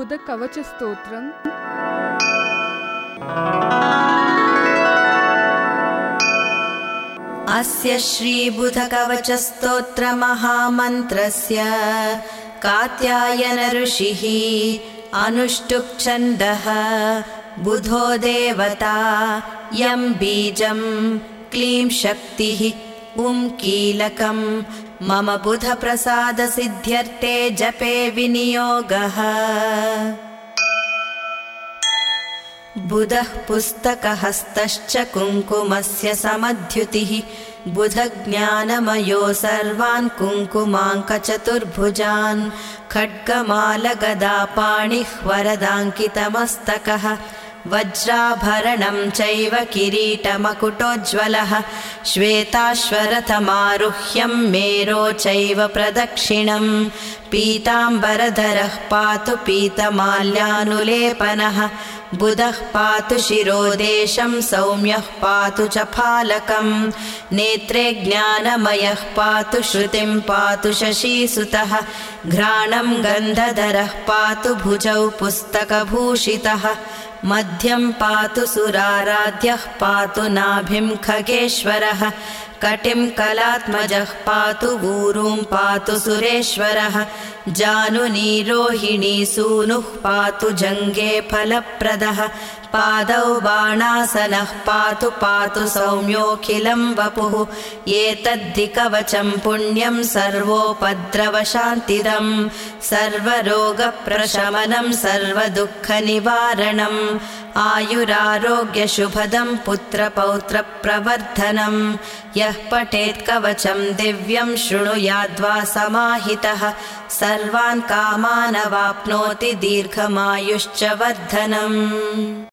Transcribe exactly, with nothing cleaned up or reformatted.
बुधकवचस्तोत्रम्। अस्य श्रीबुधकवचस्तोत्रमहामन्त्रस्य कात्यायन ऋषिः अनुष्टुप् छन्दः बुधो देवता यं बीजं क्लीं शक्तिः उं कीलकं मम बुधप्रसादसिद्ध्यर्थे जपे विनियोगः। बुधः पुस्तकहस्तश्च कुङ्कुमस्य समद्युतिः बुधज्ञानमयो सर्वान् कुङ्कुमाङ्कचतुर्भुजान् खड्गमालगदापाणिः वरदाङ्कितमस्तकः वज्राभरणं चैव किरीटमकुटोज्ज्वलः श्वेताश्वरथमारुह्यं मेरो चैव प्रदक्षिणं पीताम्बरधरः पातु पीतमाल्यानुलेपनः बुधः पातु शिरोदेशं सौम्यः पातु च फालकं नेत्रे ज्ञानमयः पातु श्रुतिं पातु शशीसुतः घ्राणं गन्धधरः पातु भुजौ पुस्तकभूषितः मध्यं पातु सुराराध्यः पातु नाभिं खगेश्वरः कटिं कलात्मजः पातु ऊरूं पातु सुरेश्वरः जानुनीरोहिणी सूनुः पातु जङ्गे फलप्रदः पादौ बाणासनः पातु पातु सौम्योऽखिलं वपुः एतद्धि कवचं पुण्यं सर्वोपद्रवशान्तिदं सर्वरोगप्रशमनं सर्वदुःखनिवारणम् आयुरारोग्यशुभदं पुत्रपौत्रप्रवर्धनं यः पठेत् कवचं दिव्यं शृणुयाद्वा समाहितः सर्वान् कामानवाप्नोति दीर्घमायुश्च वर्धनम्।